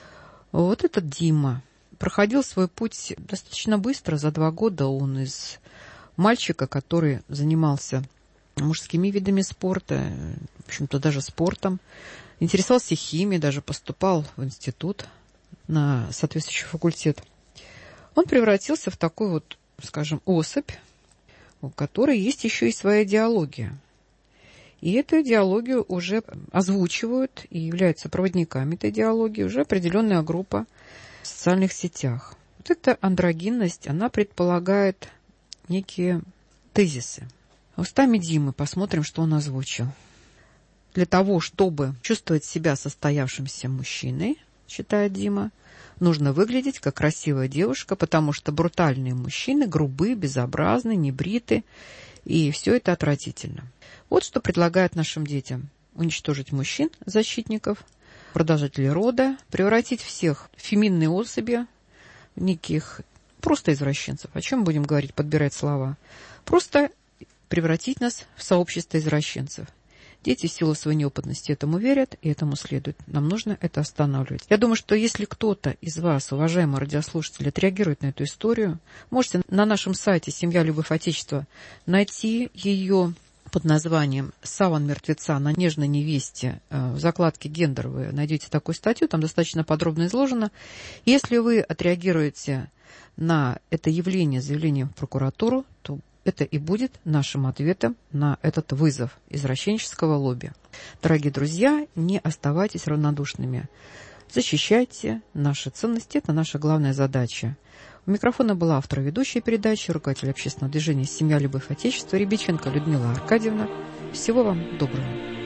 Вот этот Дима проходил свой путь достаточно быстро, за два года он из мальчика, который занимался мужскими видами спорта, в общем-то даже спортом, интересовался химией, даже поступал в институт на соответствующий факультет. Он превратился в такую вот, скажем, особь, у которой есть еще и своя идеология. И эту идеологию уже озвучивают и являются проводниками этой идеологии уже определенная группа в социальных сетях. Вот эта андрогинность, она предполагает некие тезисы. Устами Димы посмотрим, что он озвучил. Для того, чтобы чувствовать себя состоявшимся мужчиной, считает Дима, нужно выглядеть как красивая девушка, потому что брутальные мужчины грубые, безобразны, небриты, и все это отвратительно. Вот что предлагают нашим детям. Уничтожить мужчин, защитников, продолжателей рода, превратить всех в феминные особи, неких просто извращенцев. О чем будем говорить, подбирать слова? Просто превратить нас в сообщество извращенцев. Дети в силу своей неопытности этому верят, и этому следует. Нам нужно это останавливать. Я думаю, что если кто-то из вас, уважаемые радиослушатели, отреагирует на эту историю, можете на нашем сайте «Семья, любовь, отечество» найти ее под названием «Саван мертвеца на нежной невесте». В закладке «Гендер» вы найдете такую статью, там достаточно подробно изложено. Если вы отреагируете на это явление заявлением в прокуратуру, то это и будет нашим ответом на этот вызов извращенческого лобби. Дорогие друзья, не оставайтесь равнодушными. Защищайте наши ценности, это наша главная задача. У микрофона была автор ведущей передачи, руководитель общественного движения «Семья, любовь, отечество» Рябиченко Людмила Аркадьевна. Всего вам доброго.